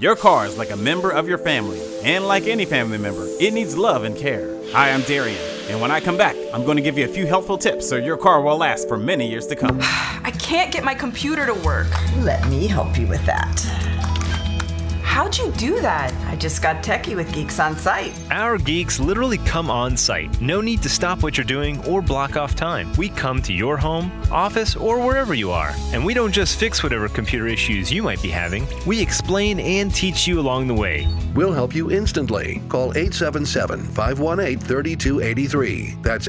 Your car is like a member of your family, and like any family member, it needs love and care. Hi, I'm Darian, and when I come back, I'm going to give you a few helpful tips so your car will last for many years to come. I can't get my computer to work. Let me help you with that. How'd you do that? I just got techie with Geeks on Site. Our geeks literally come on site. No need to stop what you're doing or block off time. We come to your home, office, or wherever you are. And we don't just fix whatever computer issues you might be having. We explain and teach you along the way. We'll help you instantly. Call 877-518-3283. That's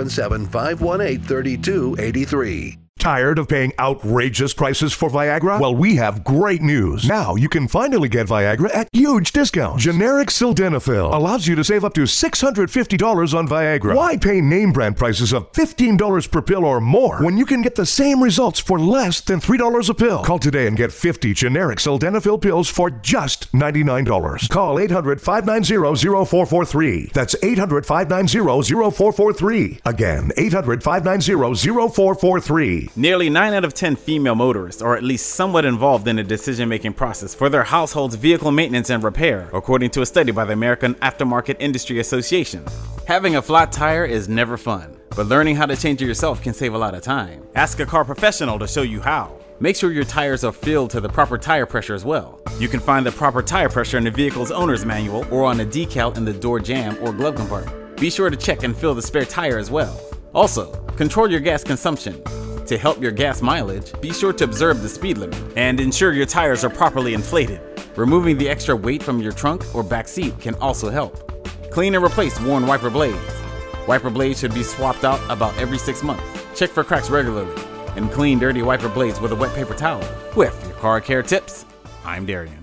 877-518-3283. Tired of paying outrageous prices for Viagra? Well, we have great news. Now you can finally get Viagra at huge discounts. Generic Sildenafil allows you to save up to $650 on Viagra. Why pay name brand prices of $15 per pill or more when you can get the same results for less than $3 a pill? Call today and get 50 generic Sildenafil pills for just $99. Call 800-590-0443. That's 800-590-0443. Again, 800-590-0443. Nearly 9 out of 10 female motorists are at least somewhat involved in the decision-making process for their household's vehicle maintenance and repair, according to a study by the American Aftermarket Industry Association. Having a flat tire is never fun, but learning how to change it yourself can save a lot of time. Ask a car professional to show you how. Make sure your tires are filled to the proper tire pressure as well. You can find the proper tire pressure in the vehicle's owner's manual or on a decal in the door jamb or glove compartment. Be sure to check and fill the spare tire as well. Also, control your gas consumption. To help your gas mileage, be sure to observe the speed limit and ensure your tires are properly inflated. Removing the extra weight from your trunk or back seat can also help. Clean and replace worn wiper blades. Wiper blades should be swapped out about every 6 months. Check for cracks regularly and clean dirty wiper blades with a wet paper towel. With your car care tips, I'm Darian.